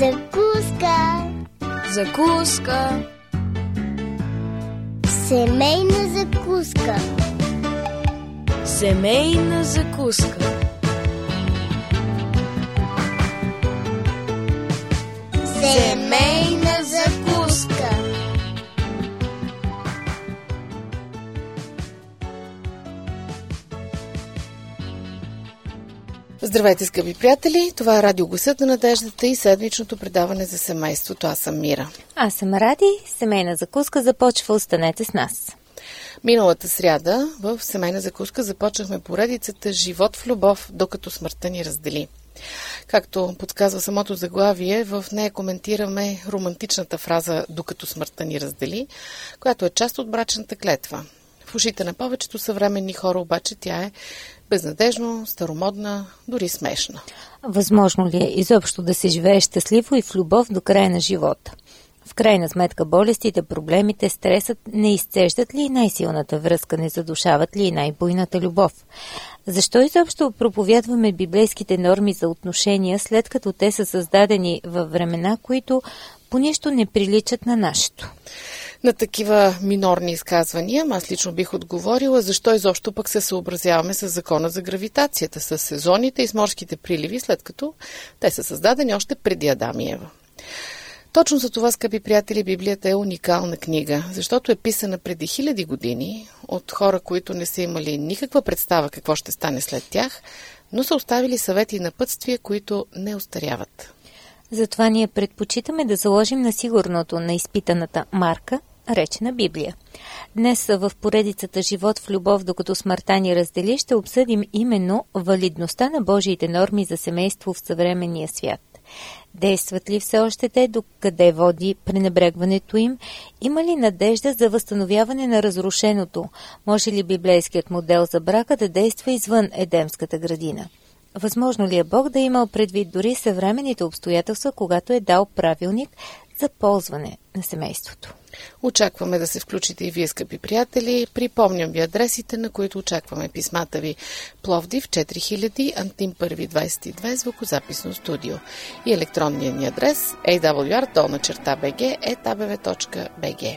Закуска. Закуска. Семейна закуска. Семейна закуска. Семейна закуска. Здравейте, скъпи приятели! Това е Радио Гласът на надеждата и седмичното предаване за семейството. Аз съм Мира. Аз съм Ради. Семейна закуска започва. Останете с нас. Миналата сряда в Семейна закуска започнахме поредицата "Живот в любов, докато смъртта ни раздели". Както подсказва самото заглавие, в нея коментираме романтичната фраза "докато смъртта ни раздели", която е част от брачната клетва. В ушите на повечето съвременни хора обаче тя е безнадежно, старомодна, дори смешна. Възможно ли е изобщо да се живее щастливо и в любов до края на живота? В крайна сметка болестите, проблемите, стресът не изцеждат ли най-силната връзка, не задушават ли и най-буйната любов? Защо изобщо проповядваме библейските норми за отношения, след като те са създадени във времена, които по нищо не приличат на нашето? На такива минорни изказвания аз лично бих отговорила, защо изобщо пък се съобразяваме с закона за гравитацията, с сезоните и с морските приливи, след като те са създадени още преди Адам и Ева. Точно за това, скъпи приятели, Библията е уникална книга, защото е писана преди хиляди години от хора, които не са имали никаква представа какво ще стане след тях, но са оставили съвети и напътствия, които не остаряват. Затова ние предпочитаме да заложим на сигурното, на изпитаната марка, речена Библия. Днес в поредицата "Живот в любов, докато смъртта ни раздели" ще обсъдим именно валидността на Божиите норми за семейство в съвременния свят. Действат ли все още те, докъде води пренебрегването им? Има ли надежда за възстановяване на разрушеното? Може ли библейският модел за брака да действа извън Едемската градина? Възможно ли е Бог да имал предвид дори съвременните обстоятелства, когато е дал правилник за ползване на семейството? Очакваме да се включите и вие, скъпи приятели. Припомням ви адресите, на които очакваме писмата ви. Пловдив 4000, Антим 1 22, звукозаписно студио. И електронният ни адрес awr@abv.bg.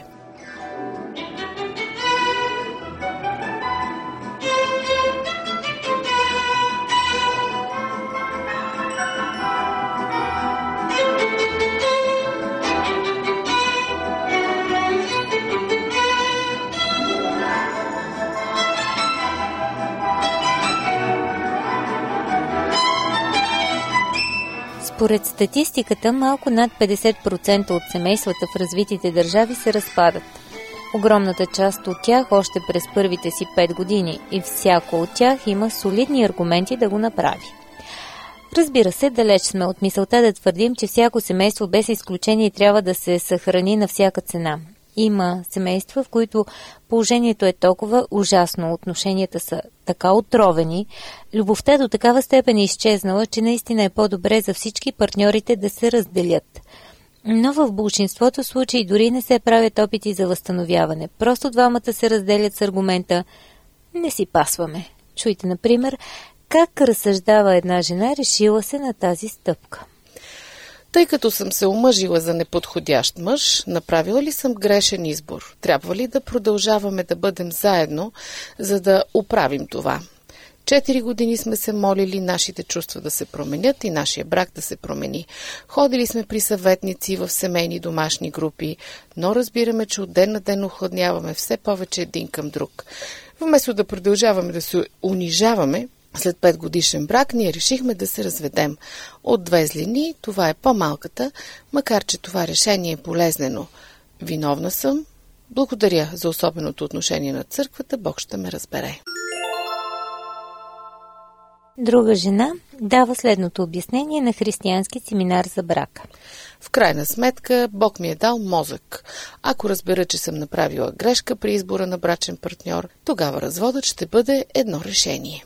Според статистиката, малко над 50% от семействата в развитите държави се разпадат. Огромната част от тях още през първите си 5 години и всяко от тях има солидни аргументи да го направи. Разбира се, далеч сме от мисълта да твърдим, че всяко семейство без изключение трябва да се съхрани на всяка цена. Има семейства, в които положението е толкова ужасно, отношенията са така отровени, любовта до такава степен е изчезнала, че наистина е по-добре за всички партньорите да се разделят. Но в большинството случаи дори не се правят опити за възстановяване. Просто двамата се разделят с аргумента "не си пасваме". Чуйте, например, как разсъждава една жена, решила се на тази стъпка. Тъй като съм се омъжила за неподходящ мъж, направила ли съм грешен избор? Трябва ли да продължаваме да бъдем заедно, за да оправим това? 4 години сме се молили нашите чувства да се променят и нашия брак да се промени. Ходили сме при съветници в семейни домашни групи, но разбираме, че от ден на ден охладняваме все повече един към друг. Вместо да продължаваме да се унижаваме, след 5 годишен брак ние решихме да се разведем. От 2 злини това е по-малката, макар че това решение е болезнено. Виновна съм. Благодаря за особеното отношение на църквата. Бог ще ме разбере. Друга жена дава следното обяснение на християнски семинар за брака. В крайна сметка, Бог ми е дал мозък. Ако разбера, че съм направила грешка при избора на брачен партньор, тогава разводът ще бъде едно решение.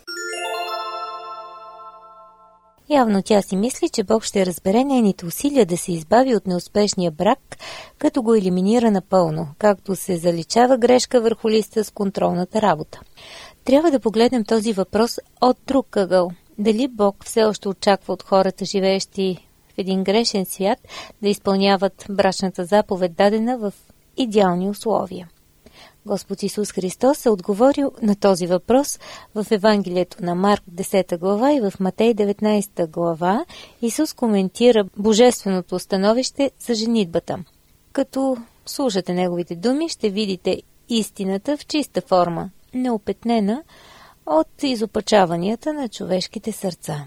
Явно тя си мисли, че Бог ще разбере нейните усилия да се избави от неуспешния брак, като го елиминира напълно, както се заличава грешка върху листа с контролната работа. Трябва да погледнем този въпрос от друг ъгъл. Дали Бог все още очаква от хората, живеещи в един грешен свят да изпълняват брачната заповед, дадена в идеални условия. Господ Исус Христос е отговорил на този въпрос в Евангелието на Марк 10 глава и в Матей 19 глава. Исус коментира божественото становище за женитбата. Като слушате неговите думи, ще видите истината в чиста форма, неопетнена от изопачаванията на човешките сърца.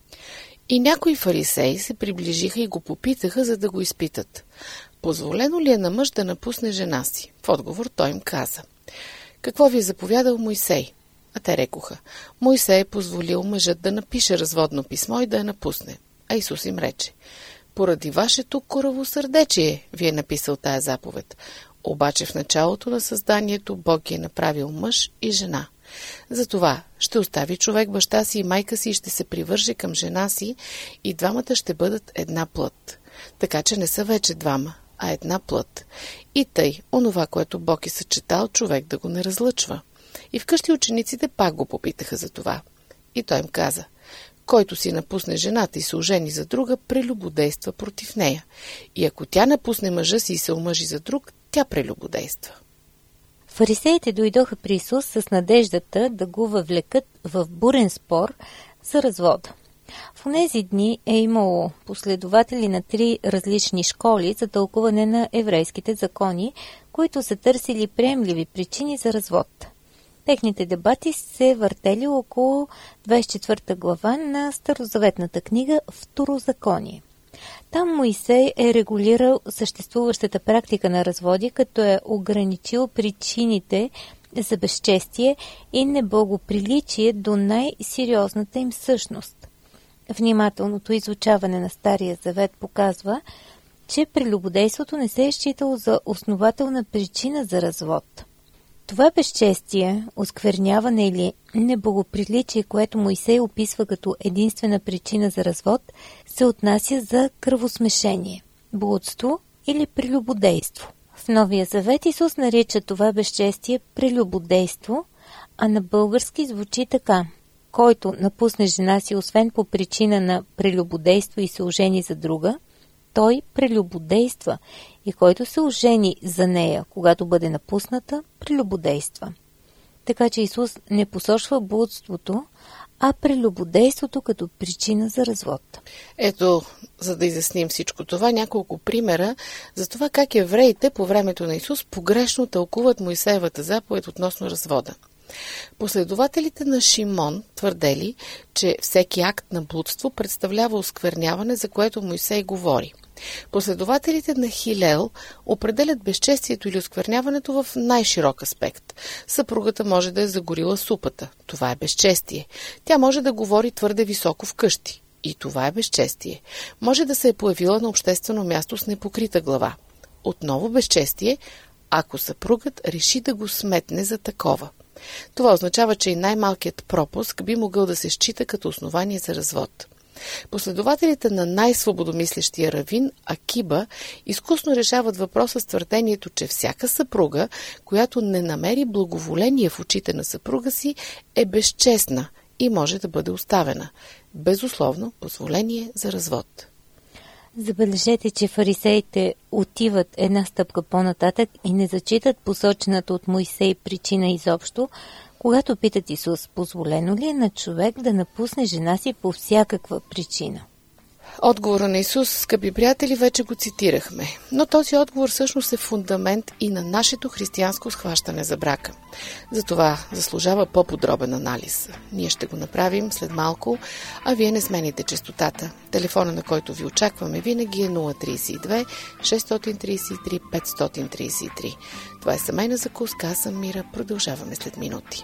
И някои фарисеи се приближиха и го попитаха, за да го изпитат. Позволено ли е на мъж да напусне жена си? В отговор той им каза: какво ви е заповядал Мойсей? А те рекоха: Мойсей е позволил мъжът да напише разводно писмо и да я напусне. А Исус им рече: поради вашето коравосърдечие ви е написал тая заповед. Обаче в началото на създанието Бог ги е направил мъж и жена. Затова ще остави човек баща си и майка си и ще се привърже към жена си и двамата ще бъдат една плът. Така че не са вече двама, а една плът. И тъй, онова, което Бог е съчетал, човек да го не разлъчва. И вкъщи учениците пак го попитаха за това. И той им каза: който си напусне жената и се ожени за друга, прелюбодейства против нея. И ако тя напусне мъжа си и се омъжи за друг, тя прелюбодейства. Фарисеите дойдоха при Исус с надеждата да го въвлекат в бурен спор за развода. В онези дни е имало последователи на 3 различни школи за тълкуване на еврейските закони, които са търсили приемливи причини за развод. Техните дебати се въртели около 24 глава на Старозаветната книга Второзаконие. Там Моисей е регулирал съществуващата практика на разводи, като е ограничил причините за безчестие и неблагоприличие до най-сериозната им същност. Внимателното изучаване на Стария завет показва, че прелюбодейството не се е считало за основателна причина за развод. Това безчестие, оскверняване или неблагоприличие, което Моисей описва като единствена причина за развод, се отнася за кръвосмешение, блудство или прелюбодейство. В Новия завет Исус нарича това безчестие прелюбодейство, а на български звучи така: който напусне жена си, освен по причина на прелюбодейство и се ожени за друга, той прелюбодейства, и който се ожени за нея, когато бъде напусната, прелюбодейства. Така че Исус не посочва блудството, а прелюбодейството като причина за развод. Ето, за да изясним всичко това, няколко примера за това как евреите по времето на Исус погрешно тълкуват Мойсеевата заповед относно развода. Последователите на Шимон твърдели, че всеки акт на блудство представлява оскверняване, за което Мойсей говори. Последователите на Хилел определят безчестието или оскверняването в най-широк аспект. Съпругата може да е загорила супата. Това е безчестие. Тя може да говори твърде високо вкъщи. И това е безчестие. Може да се е появила на обществено място с непокрита глава. Отново безчестие, ако съпругът реши да го сметне за такова. Това означава, че и най-малкият пропуск би могъл да се счита като основание за развод. Последователите на най-свободомислещия равин Акиба изкусно решават въпроса с твърдението, че всяка съпруга, която не намери благоволение в очите на съпруга си, е безчестна и може да бъде оставена. Безусловно позволение за развод. Забележете, че фарисеите отиват една стъпка по-нататък и не зачитат посочената от Мойсей причина изобщо, когато питат Исус: позволено ли е на човек да напусне жена си по всякаква причина? Отговора на Исус, скъпи приятели, вече го цитирахме. Но този отговор всъщност е фундамент и на нашето християнско схващане за брака. Затова заслужава по-подробен анализ. Ние ще го направим след малко, а вие не смените честотата. Телефона, на който ви очакваме винаги е 032 633 533. Това е семейна закуска, аз съм Мира. Продължаваме след минути.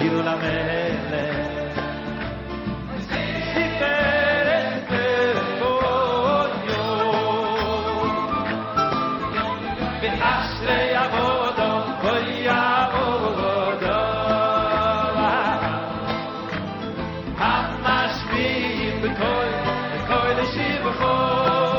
שירו למלך סיפרת בכל יום באשרי עבודו בואי עבודו המשפיעים בכל לשבחו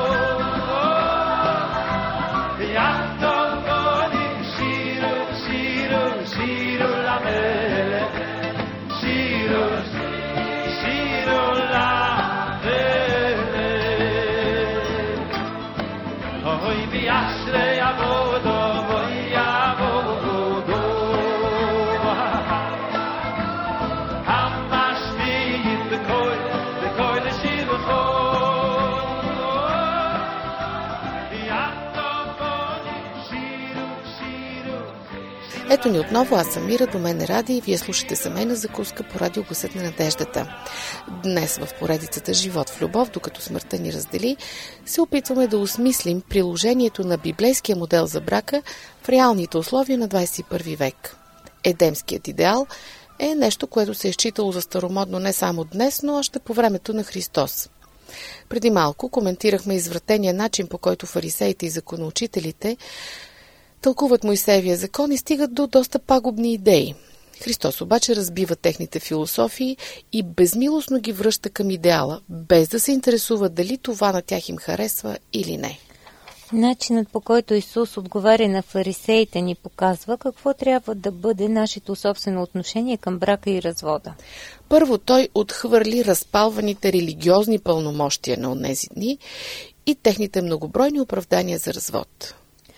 Ето ни отново, аз съм Мира, до мен е Ради и вие слушате семейна закуска по радио Гласът на надеждата. Днес в поредицата Живот в любов, докато смъртта ни раздели, се опитваме да осмислим приложението на библейския модел за брака в реалните условия на 21 век. Едемският идеал е нещо, което се е считало за старомодно не само днес, но още по времето на Христос. Преди малко коментирахме извратения начин, по който фарисеите и законоучителите тълкуват Мойсеевия закон и стигат до доста пагубни идеи. Христос обаче разбива техните философии и безмилостно ги връща към идеала, без да се интересува дали това на тях им харесва или не. Начинът, по който Исус отговаря на фарисеите, ни показва какво трябва да бъде нашето собствено отношение към брака и развода. Първо той отхвърли разпалваните религиозни пълномощия на онези дни и техните многобройни оправдания за развод.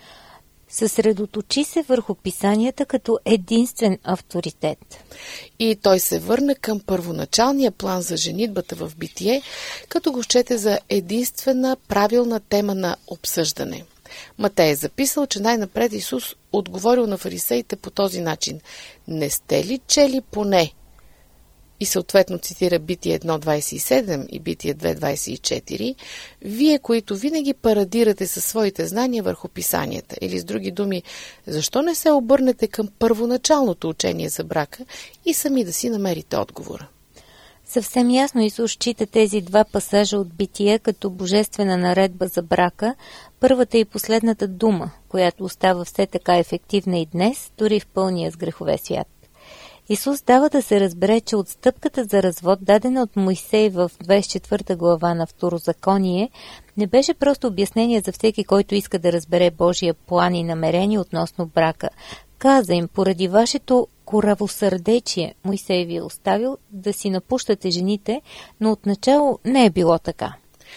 Съсредоточи се върху писанията като единствен авторитет. И той се върна към първоначалния план за женитбата в Битие, като го счете за единствена правилна тема на обсъждане. Матей е записал, че най-напред Исус отговорил на фарисеите по този начин: „Не сте ли чели поне?“ И съответно цитира Битие 1.27 и Битие 2.24, вие, които винаги парадирате със своите знания върху писанията. Или с други думи, защо не се обърнете към първоначалното учение за брака и сами да си намерите отговора? Съвсем ясно Исус счита тези два пасажа от Битие като божествена наредба за брака, първата и последната дума, която остава все така ефективна и днес, дори в пълния с грехове свят. Исус дава да се разбере, че отстъпката за развод, дадена от Мойсей в 24 глава на Второзаконие, не беше просто обяснение за всеки, който иска да разбере Божия план и намерение относно брака. Каза им, поради вашето коравосърдечие, Мойсей ви е оставил да си напущате жените, но отначало не е било така.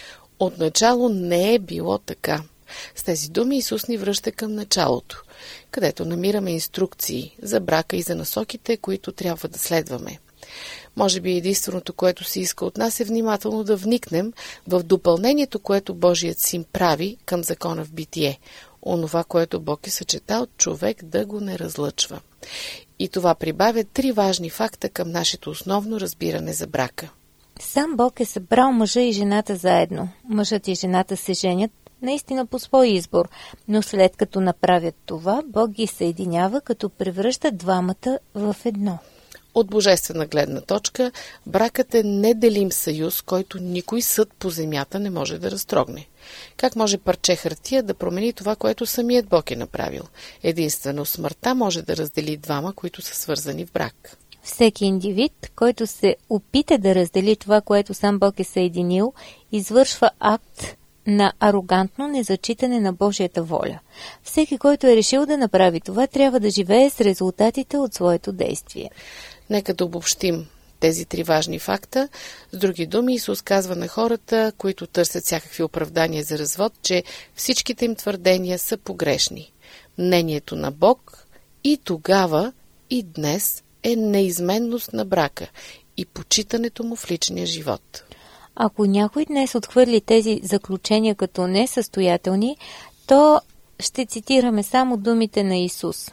Отначало не е било така. С тези думи Исус ни връща към началото, където намираме инструкции за брака и за насоките, които трябва да следваме. Може би единственото, което се иска от нас, е внимателно да вникнем в допълнението, което Божият Син прави към закона в Битие. Онова, което Бог е съчетал, човек да го не разлъчва. И това прибавя 3 важни факта към нашето основно разбиране за брака. Сам Бог е събрал мъжа и жената заедно. Мъжът и жената се женят наистина по свой избор, но след като направят това, Бог ги съединява, като превръща двамата в едно. От божествена гледна точка, бракът е неделим съюз, който никой съд по земята не може да разтрогне. Как може парче хартия да промени това, което самият Бог е направил? Единствено смъртта може да раздели двама, които са свързани в брак. Всеки индивид, който се опита да раздели това, което сам Бог е съединил, извършва акт на арогантно незачитане на Божията воля. Всеки, който е решил да направи това, трябва да живее с резултатите от своето действие. Нека да обобщим тези 3 важни факта. С други думи, Исус казва на хората, които търсят всякакви оправдания за развод, че всичките им твърдения са погрешни. Мнението на Бог и тогава, и днес е неизменност на брака и почитането му в личния живот. Ако някой днес отхвърли тези заключения като несъстоятелни, то ще цитираме само думите на Исус.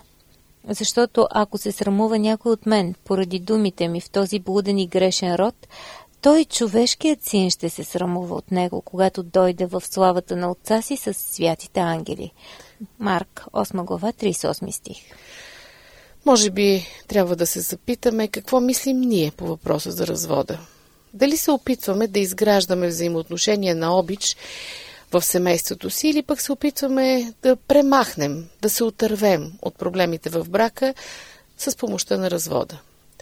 Защото ако се срамува някой от мен поради думите ми в този блуден и грешен род, той, човешкият син, ще се срамува от него, когато дойде в славата на Отца си с святите ангели. Марк, 8 глава, 38 стих. Може би трябва да се запитаме какво мислим ние по въпроса за развода. Дали се опитваме да изграждаме взаимоотношения на обич в семейството си или пък се опитваме да премахнем, да се отървем от проблемите в брака с помощта на развода.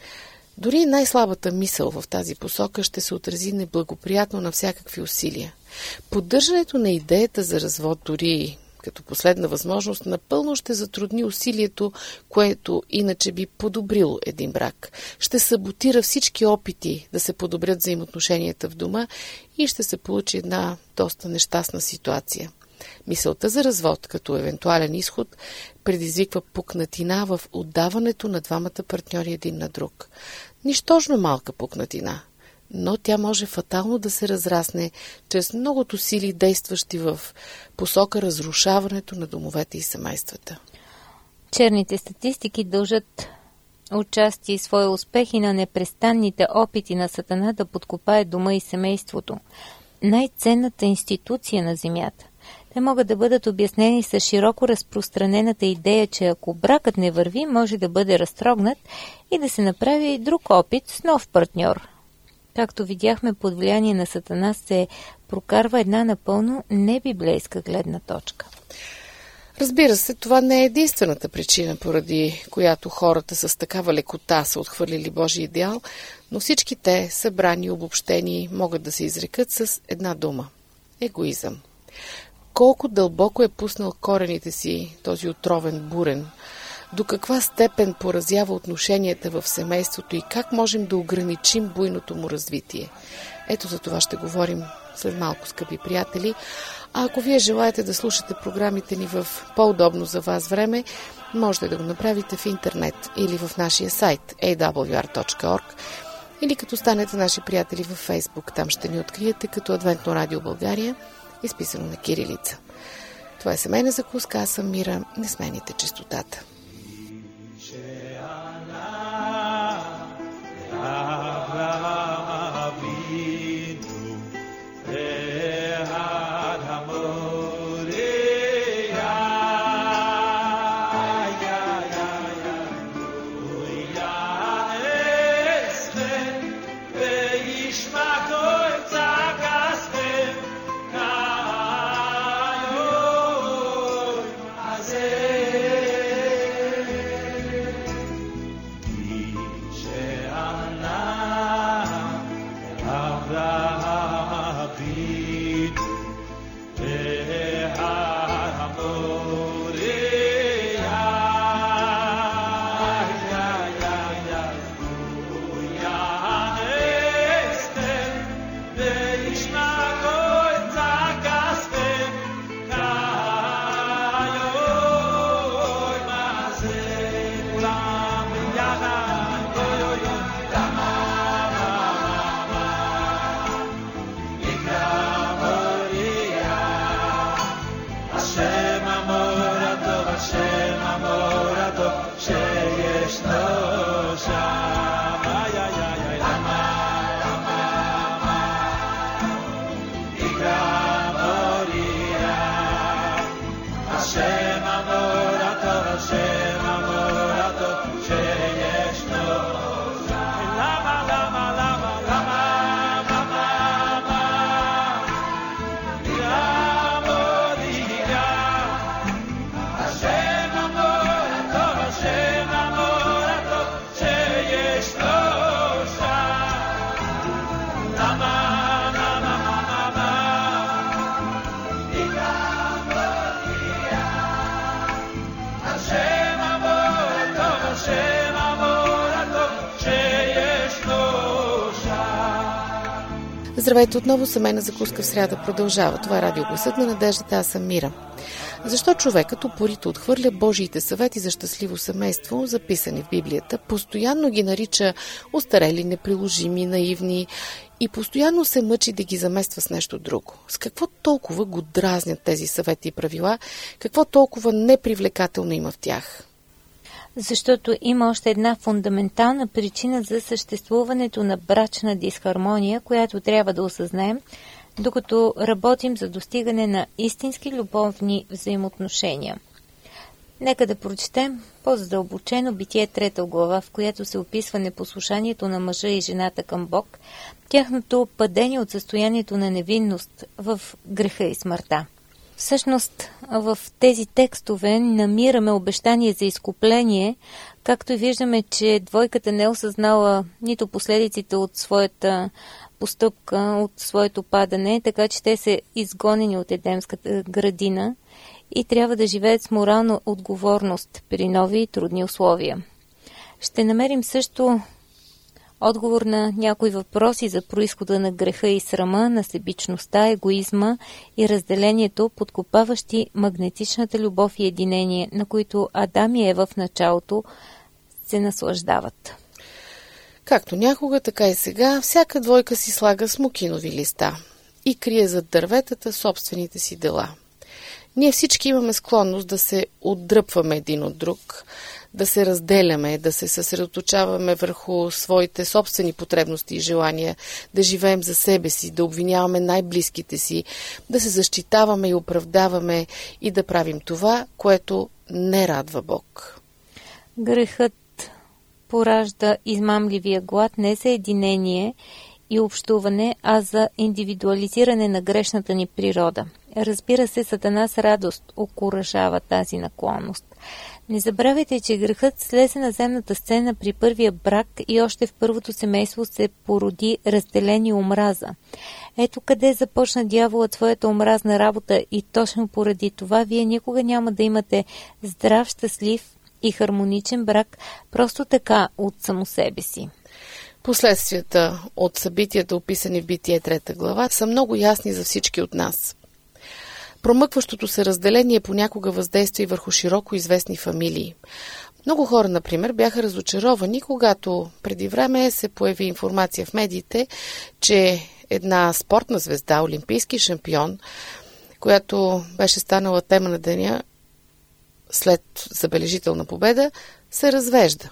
Дори най-слабата мисъл в тази посока ще се отрази неблагоприятно на всякакви усилия. Поддържането на идеята за развод, дори като последна възможност, напълно ще затрудни усилието, което иначе би подобрило един брак. Ще саботира всички опити да се подобрят взаимоотношенията в дома и ще се получи една доста нещастна ситуация. Мисълта за развод като евентуален изход предизвиква пукнатина в отдаването на двамата партньори един на друг. Нищожно малка пукнатина, но тя може фатално да се разрасне чрез многото сили, действащи в посока разрушаването на домовете и семействата. Черните статистики дължат отчасти и своя успех и на непрестанните опити на Сатана да подкопае дома и семейството, най-ценната институция на земята. Те могат да бъдат обяснени с широко разпространената идея, че ако бракът не върви, може да бъде разтрогнат и да се направи друг опит с нов партньор. Както видяхме, под влияние на Сатана се прокарва една напълно небиблейска гледна точка. Разбира се, това не е единствената причина, поради която хората с такава лекота са отхвърлили Божия идеал, но всички те, събрани и обобщени, могат да се изрекат с една дума – егоизъм. Колко дълбоко е пуснал корените си този отровен бурен, до каква степен поразява отношенията в семейството и как можем да ограничим буйното му развитие. Ето за това ще говорим след малко, скъпи приятели. А ако вие желаете да слушате програмите ни в по-удобно за вас време, можете да го направите в интернет или в нашия сайт awr.org или като станете наши приятели във Фейсбук. Там ще ни откриете като Адвентно радио България, изписано на кирилица. Това е семейна закуска, аз съм Мира, не смените честотата. Здравейте отново, семейна закуска в сряда продължава. Това е радио Гласът на надеждата, аз съм Мира. Защо човекът упорито отхвърля Божиите съвети за щастливо семейство, записани в Библията, постоянно ги нарича остарели, неприложими, наивни и постоянно се мъчи да ги замества с нещо друго? С какво толкова го дразнят тези съвети и правила? Какво толкова непривлекателно има в тях? Защото има още една фундаментална причина за съществуването на брачна дисхармония, която трябва да осъзнаем, докато работим за достигане на истински любовни взаимоотношения. Нека да прочетем по-задълбочено Битие 3 глава, в която се описва непослушанието на мъжа и жената към Бог, тяхното падение от състоянието на невинност в греха и смъртта. Всъщност, в тези текстове намираме обещание за изкупление, както и виждаме, че двойката не е осъзнала нито последиците от своята постъпка, от своето падане, така че те са изгонени от Едемската градина и трябва да живеят с морална отговорност при нови и трудни условия. Ще намерим също отговор на някои въпроси за произхода на греха и срама, на себичността, егоизма и разделението, подкопаващи магнетичната любов и единение, на които Адам и Ева в началото се наслаждават. Както някога, така и сега, всяка двойка си слага смокинови листа и крие зад дърветата собствените си дела. Ние всички имаме склонност да се отдръпваме един от друг, да се разделяме, да се съсредоточаваме върху своите собствени потребности и желания, да живеем за себе си, да обвиняваме най-близките си, да се защитаваме и оправдаваме и да правим това, което не радва Бог. Грехът поражда измамливия глад не за единение и общуване, а за индивидуализиране на грешната ни природа. Разбира се, Сатана с радост окуражава тази наклонност. Не забравяйте, че грехът слезе на земната сцена при първия брак и още в първото семейство се породи разделение и омраза. Ето къде започна дяволът своята омразна работа и точно поради това вие никога няма да имате здрав, щастлив и хармоничен брак просто така от само себе си. Последствията от събитията, описани в Битие 3 глава, са много ясни за всички от нас. Промъкващото се разделение понякога въздейства и върху широко известни фамилии. Много хора, например, бяха разочаровани, когато преди време се появи информация в медиите, че една спортна звезда, олимпийски шампион, която беше станала тема на деня след забележителна победа, се развежда.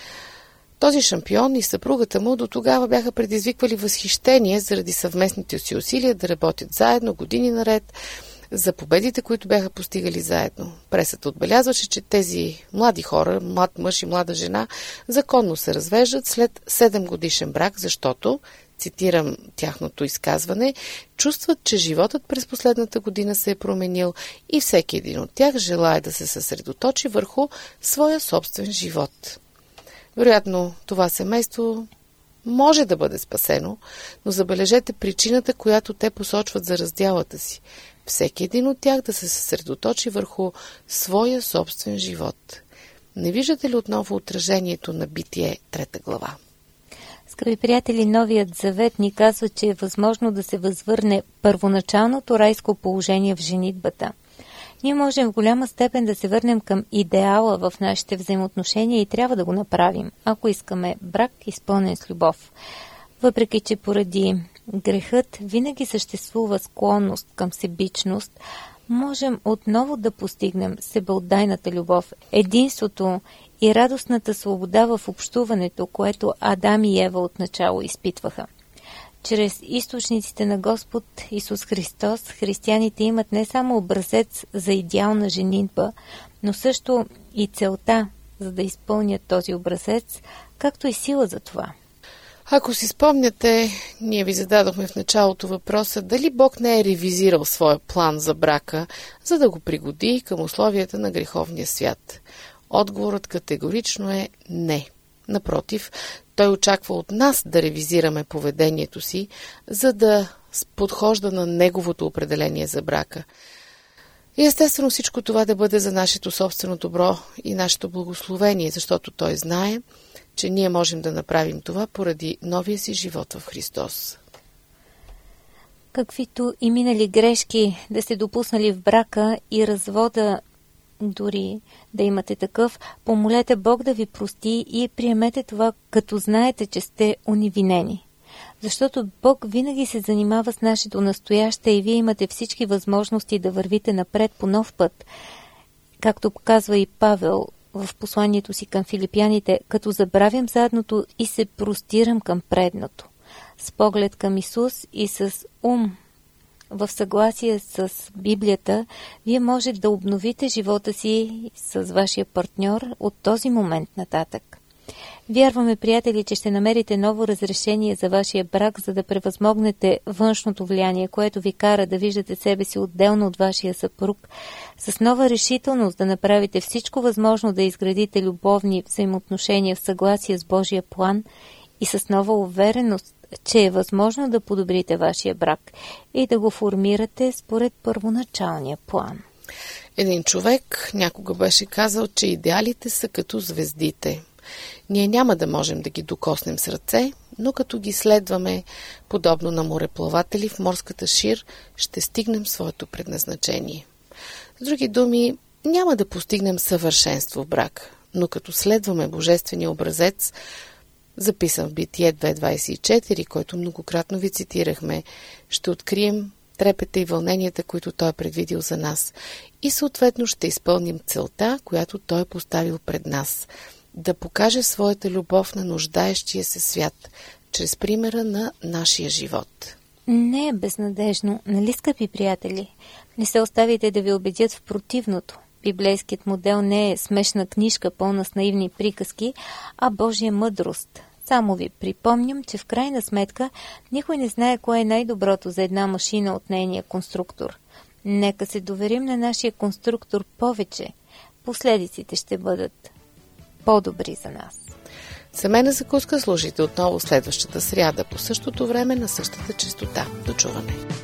Този шампион и съпругата му до тогава бяха предизвиквали възхищение заради съвместните си усилия да работят заедно години наред, за победите, които бяха постигали заедно. Пресата отбелязваше, че тези млади хора, млад мъж и млада жена, законно се развеждат след 7 годишен брак, защото, цитирам тяхното изказване, чувстват, че животът през последната година се е променил и всеки един от тях желае да се съсредоточи върху своя собствен живот. Вероятно, това семейство може да бъде спасено, но забележете причината, която те посочват за раздялата си. Всеки един от тях да се съсредоточи върху своя собствен живот. Не виждате ли отново отражението на Битие 3 глава? Скъпи приятели, Новият завет ни казва, че е възможно да се възвърне първоначалното райско положение в женитбата. Ние можем в голяма степен да се върнем към идеала в нашите взаимоотношения и трябва да го направим, ако искаме брак изпълнен с любов. Въпреки че поради грехът винаги съществува склонност към себичност, можем отново да постигнем себеотдайната любов, единството и радостната свобода в общуването, което Адам и Ева отначало изпитваха. Чрез източниците на Господ Исус Христос, християните имат не само образец за идеална женитба, но също и целта, за да изпълнят този образец, както и сила за това. Ако си спомняте, ние ви зададохме в началото въпроса дали Бог не е ревизирал своя план за брака, за да го пригоди към условията на греховния свят. Отговорът категорично е не. Напротив, Той очаква от нас да ревизираме поведението си, за да подхожда на Неговото определение за брака. И естествено всичко това да бъде за нашето собствено добро и нашето благословение, защото Той знае, че ние можем да направим това поради новия си живот в Христос. Каквито и минали грешки да сте допуснали в брака и развода, дори да имате такъв, помолете Бог да ви прости и приемете това, като знаете, че сте уневинени. Защото Бог винаги се занимава с нашето настояще и вие имате всички възможности да вървите напред по нов път. Както показва и Павел в посланието си към филипяните, като забравям задното и се простирам към предното. С поглед към Исус и с ум в съгласие с Библията, вие може да обновите живота си с вашия партньор от този момент нататък. Вярваме, приятели, че ще намерите ново разрешение за вашия брак, за да превъзмогнете външното влияние, което ви кара да виждате себе си отделно от вашия съпруг, с нова решителност да направите всичко възможно да изградите любовни взаимоотношения в съгласие с Божия план и с нова увереност, че е възможно да подобрите вашия брак и да го формирате според първоначалния план. Един човек някога беше казал, че идеалите са като звездите. Ние няма да можем да ги докоснем с ръце, но като ги следваме, подобно на мореплаватели в морската шир, ще стигнем своето предназначение. С други думи, няма да постигнем съвършенство в брак, но като следваме божествения образец, записан в Битие 2.24, който многократно ви цитирахме, ще открием трепета и вълненията, които Той е предвидил за нас и съответно ще изпълним целта, която Той е поставил пред нас – да покаже своята любов на нуждаещия се свят, чрез примера на нашия живот. Не е безнадежно, нали, скъпи приятели? Не се оставите да ви убедят в противното. Библейският модел не е смешна книжка, пълна с наивни приказки, а Божия мъдрост. Само ви припомням, че в крайна сметка никой не знае кое е най-доброто за една машина от нейния конструктор. Нека се доверим на нашия конструктор повече. Последиците ще бъдат по-добри за нас. Семейна закуска слушайте отново следващата сряда по същото време на същата честота. До чуване!